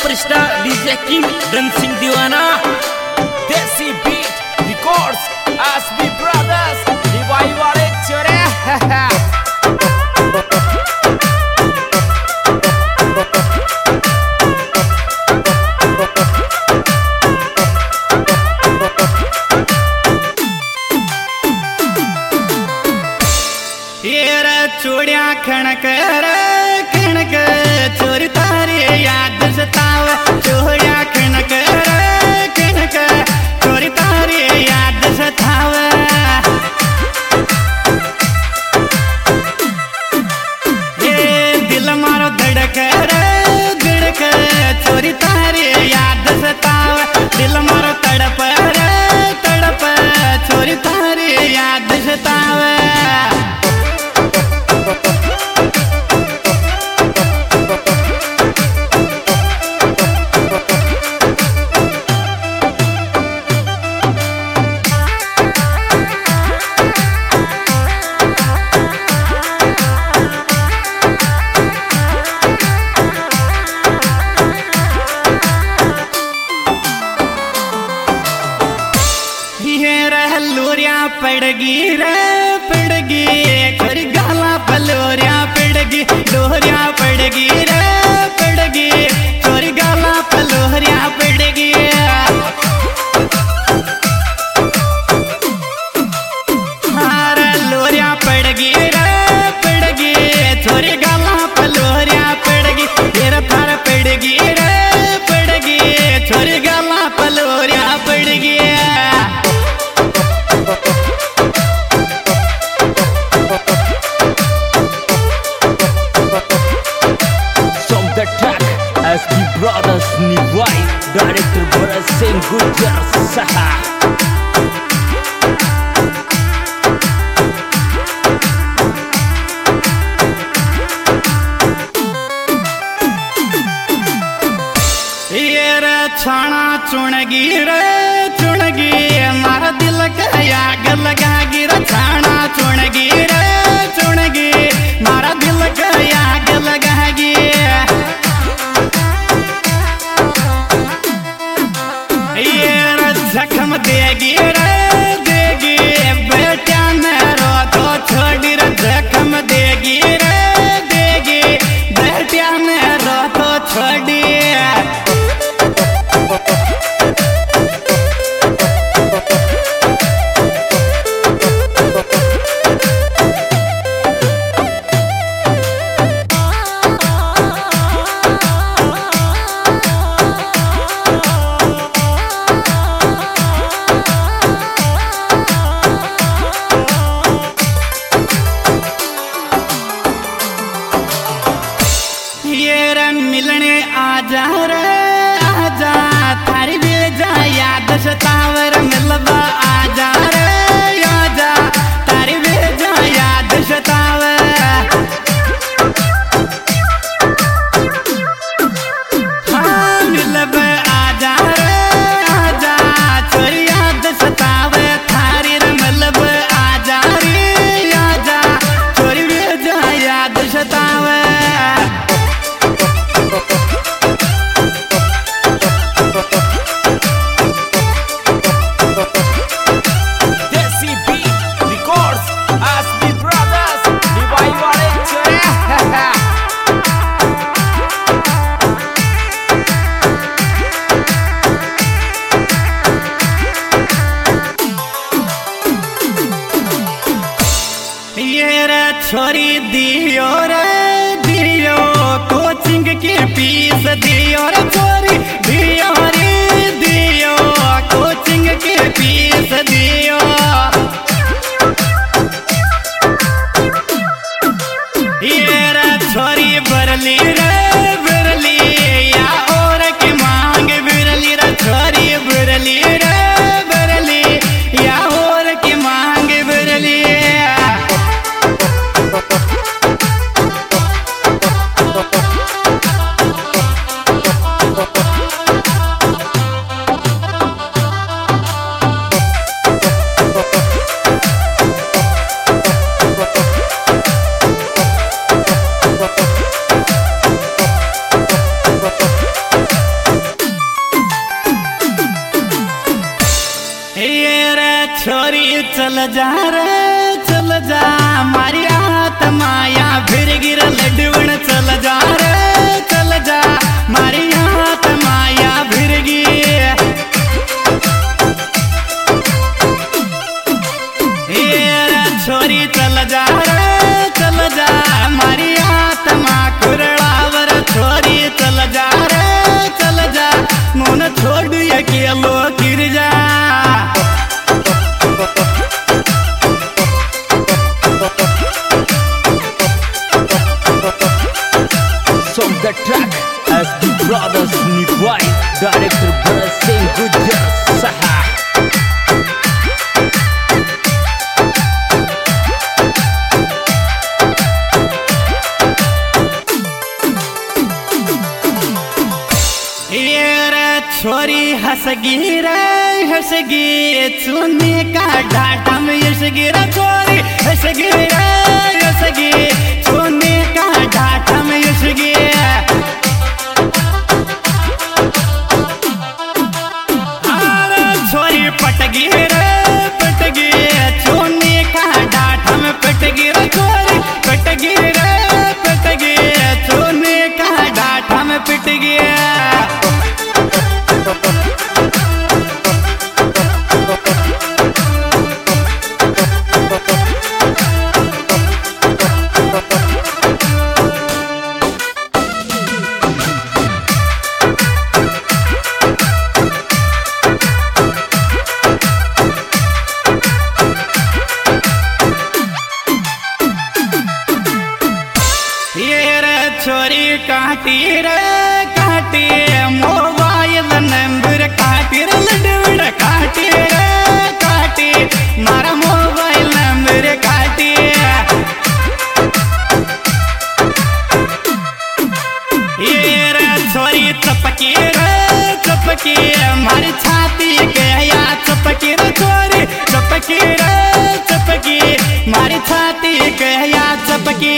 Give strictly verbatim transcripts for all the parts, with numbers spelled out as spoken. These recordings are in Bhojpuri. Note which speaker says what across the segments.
Speaker 1: सुपरस्टार डीजे किंग डांसिंग दीवाना देसी बीट रिकॉर्ड्स एसबी ब्रदर्स दिवाई वाले चोरे
Speaker 2: चूड़िया खणक खणक चोरी तारी याद सताव चूड़िया खणक खणक चोरी तारी याद सताव ये दिल मारो धड़क धड़क चोरी तारी याद सताव दिल मारो तड़प तड़प चोरी तारी याद सताव लोरिया पड़गी रे पड़गी खरी गाला पलोरिया पड़गी लोरिया पड़गी रे पड़गी छोरी गाला पलोरिया पड़गी हारा लोरिया पड़गी रे पड़गी छोरी गाला पलोरिया पड़गी तेरा थार पड़गी रे पड़गी छोरी गाला पलोरिया पड़गी
Speaker 1: S B Brothers Nivai Director Bharat Singh Gujar Saha
Speaker 2: ये रे छाना चुनगी रे चुनगी हमारा दिल का आग लगागी रे छाना चुनगी रे चुनगी हमारा दिल का आग लगागी जख्म देगी रे देगी बेटा मेरो तो छोड़ी रे जख्म देगी रे देगी बेटा मेरो तो छोड़ी मिलने आजा रे आजा थारी भी जा याद सतावर मिलवा आजा रे आजा थारी भी जा याद सतावर हाँ मिलवा आजा रे आजा छोरी याद सतावर थारी रे मिलवा आजा रे आजा छोरी भी जा याद सतावर छोरी दियो रे दियो कोचिंग की फीस दियो रे छोरी दियो रे दियो कोचिंग की फीस दियो ये रे छोरी बरली रे बरली या और की मांग बरली रे छोरी बरली रे बरली या और की मांग बरली जा रे चल जा मारी आत्मा या फिर गिर लड्डूण चल जा रे चल जा मारी आत्मा या फिर गिर छोरी चल जा रे चल जा मारी आत्मा कुरड़ावर छोरी चल जा रे चल जा मोन छोड़ अकेलो गिर जा
Speaker 1: Song the track as the brothers Nivai, director Bharat Singh Gujjar Saha.
Speaker 2: छोरी हंसगी रे हंसगी चुनी का डाटा में हंसगी रे छोरी हंसगी रे हंसगी चुनी का डाटा में हंसगी छोरी पटगी रे पटगी चुनी का डाटा में पटगी रे छोरी पटगी रे पटगी चुनी का डाटा में पिटगी छोरी काटी रे काटी मोबाइल नंबर काटी रे लड्डूड़ काटी रे काटी मारा मोबाइल नंबर काटी ये रे छोरी चपकी रे चपकी मारी छाती के या चपकी रे छोरी चपकी रे चपकी मारी छाती के या चपकी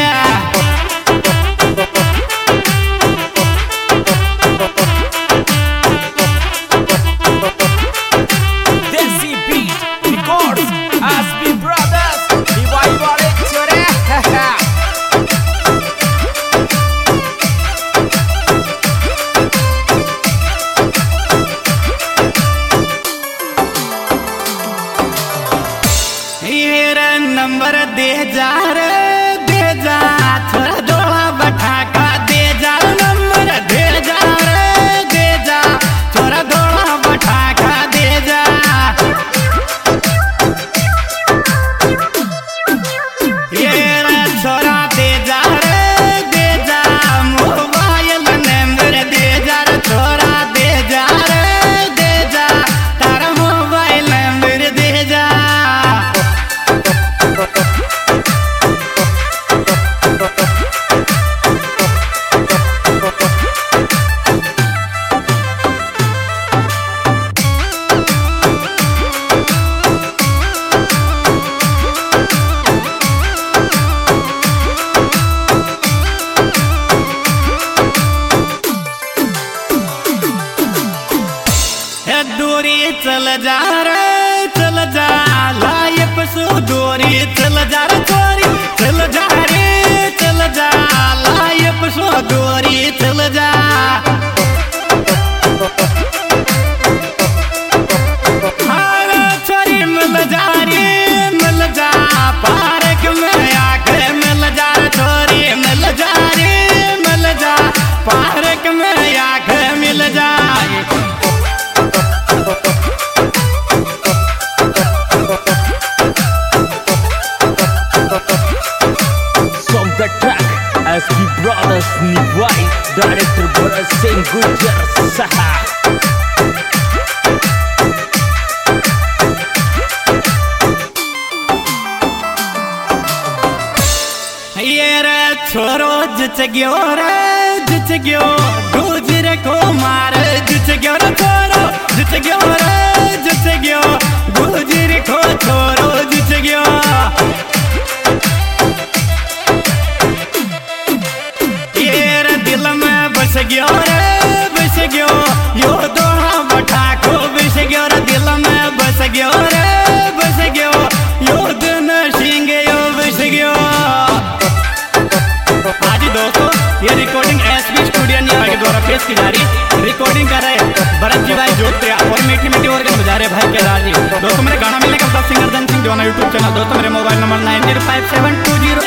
Speaker 2: नंबर दे जा रे दे जा थोड़ा डोला बैठा का दे जा नंबर दे जा रे दे जा थोड़ा डोला बैठा का दे जा ये रे छोरा दे जा रे दे जा मोबाइल नंबर दे जा रे छोरा दे जा रे दे जा तारा मोबाइल नंबर दे जा दूरी चल जा रे चल जा लाइफ सो दूरी चल जा रे छोरी चल जा रे चल जा लाइफ सो दूरी चल जा छोरी मिल जा रे मिल जा पार्क में आके मिल जा छोरी मिल जा रे मिल जा पार्क में आके मिल जा
Speaker 1: Song the track as the brothers Nivai, director Bharat Singh Gujjar Saha.
Speaker 2: ये रे छोरो जिच गयो रे जिच गयो गुजर को मार जिच गयो रे छोरो जिच गयो रे जिच गयो गुजर को छोरो जिच गयो ये रे दिल में बस गयो रे बस गयो यो दोहा बठा को बस गयो रे दिल में बस गयो रे बस गयो देश की जारी रिकॉर्डिंग कर रहे भरत जी भाई जोते और मीठी मीठी और बजा रहे भाई केदार जी। दोस्तों मेरे गाना मिलने का सिंगर धन सिंह दीवाना यूट्यूब चैनल। दोस्तों मेरे mobile number nine zero five seven two zero